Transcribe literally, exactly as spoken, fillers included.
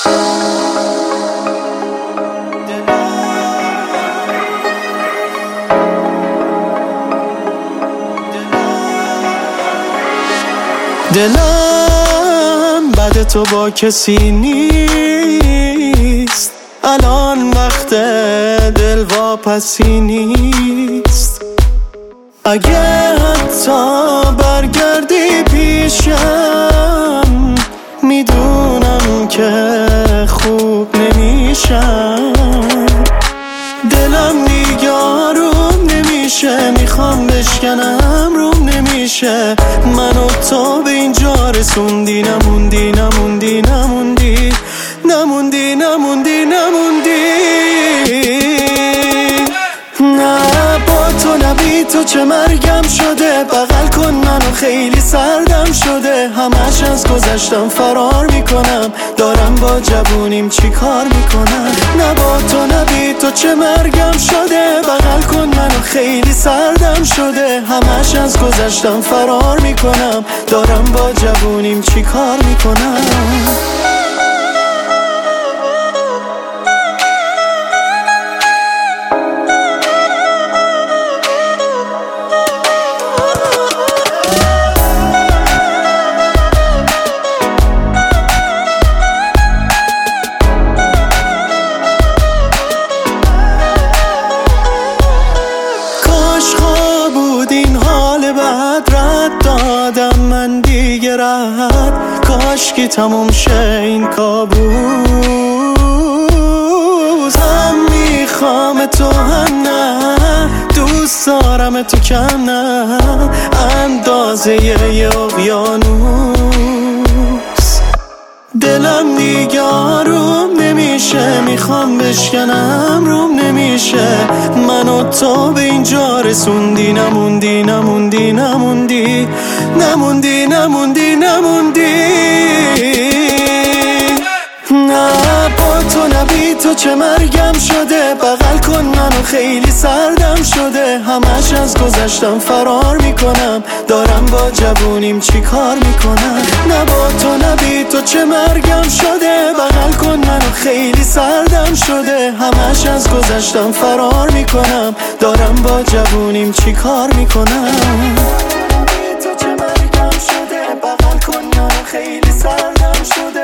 دلم بعد تو با کسی نیست، الان وقت دل واپسی نیست. اگه حتی برگردی پیشم، میدونم که خوب نمیشم. دلم دیگه آروم نمیشه، میخوام بشکنم روم نمیشه. من و تو به اینجا رسوندی، نموندی نموندی نموندی نموندی نموندی نموندی. نه با تو نبی تو چه مرگم شده، بغل کن منو خیلی سردم شده. همش از گذشتم فرار میکنم، دارم با جوونیم چی کار میکنم. نه با تو نبی تو چه مرگم شده، بغل کن منو خیلی سردم شده. همش از گذشتم فرار میکنم، دارم با جوونیم چی کار میکنم. دادم من دیگه رد، کاش که تموم شه این کابوس. هم میخوام تو هم نه، دوست دارم تو کم نه، اندازه یه اقیانوس. دلم دیگه آروم نمیشه، میخوام بشکنم روم نمیشه. من و تو به اینجا رسوندی، نموندی نموندی نموندی نموندی نموندی نموندی. نه با تو نبی تو چه مرگم شده، بغل کن منو خیلی سردم شده. همش از گذشتم فرار میکنم، دارم با جوونیم چی کار میکنم. نه با تو نبی تو چه مرگم شده، بغل کن منو خیلی سردم شده. همش از گذشتم فرار میکنم، دارم با جوونیم چی کار میکنم. تو چه مرگم شده، بغل کن منو خیلی سردم شده.